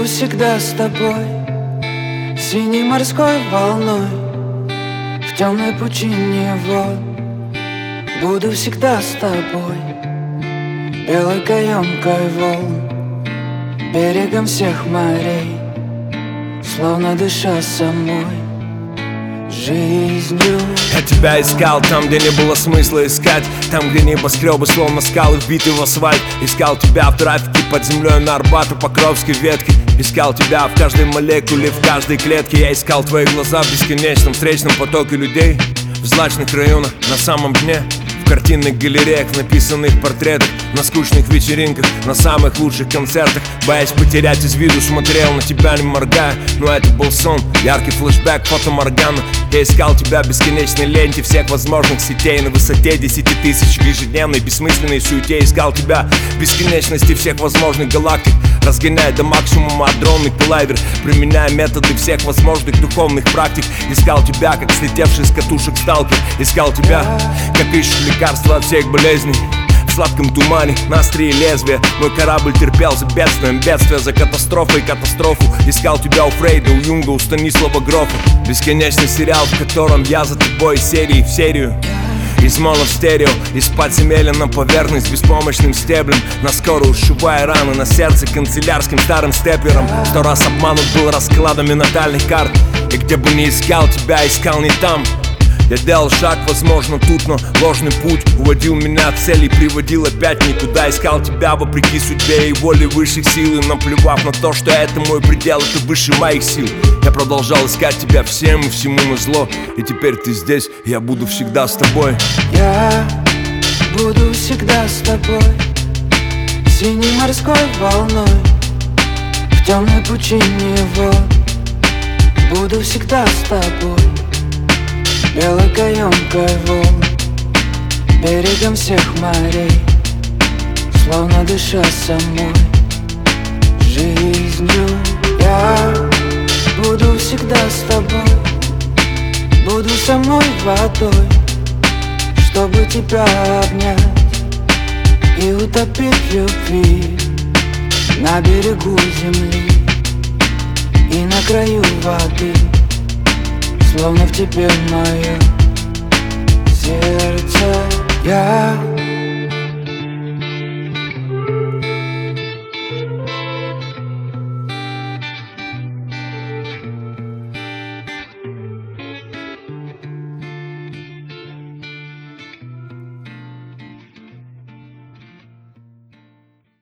всегда с тобой, синей морской волной, в темной пучине вод. Буду всегда с тобой, белой каемкой волн, берегом всех морей, словно дыша самой жизнью. Я тебя искал там, где не было смысла искать, там, где небоскребы словно скалы вбиты в асфальт. Искал тебя в трафике под землей на Арбат и Покровской ветке. Искал тебя в каждой молекуле, в каждой клетке. Я искал твои глаза в бесконечном встречном потоке людей, в злачных районах, на самом дне, в картинных галереях, написанных портретах, на скучных вечеринках, на самых лучших концертах. Боясь потерять из виду, смотрел на тебя, не моргая. Но это был сон, яркий флешбэк, фото Моргана. Я искал тебя в бесконечной ленте всех возможных сетей, на высоте 10 тысяч в ежедневной бессмысленной суете. Искал тебя в бесконечности всех возможных галактик, разгоняя до максимума адронный коллайдер, применяя методы всех возможных духовных практик. Искал тебя, как слетевший с катушек сталкер. Искал тебя, как ищут лекарства от всех болезней, в сладком тумане, на острие лезвия. Мой корабль терпел за бедствием, бедствие за катастрофой, катастрофу. Искал тебя у Фрейда, у Юнга, у Станислава Грофа. Бесконечный сериал, в котором я за тобой из серии в серию, из моно в стерео, из подземелья на поверхность беспомощным стеблем, на скорую сшивая раны на сердце канцелярским старым степлером. 100 раз обманут был раскладами натальных карт, и где бы ни искал тебя, искал не там. Я делал шаг, возможно, тут, но ложный путь уводил меня от цели, приводил опять никуда. Искал тебя вопреки судьбе и воле высших сил, и наплевав на то, что это мой предел, это выше моих сил. Я продолжал искать тебя всем и всему назло, и теперь ты здесь, и я буду всегда с тобой. Я буду всегда с тобой, синей морской волной, в темной пучине вод. Буду всегда с тобой, белой каемкой волн, берегом всех морей, словно дыша самой жизнью. Я буду всегда с тобой, буду самой водой, чтобы тебя обнять и утопить в любви на берегу земли и на краю воды, словно в тебе мое сердце. Я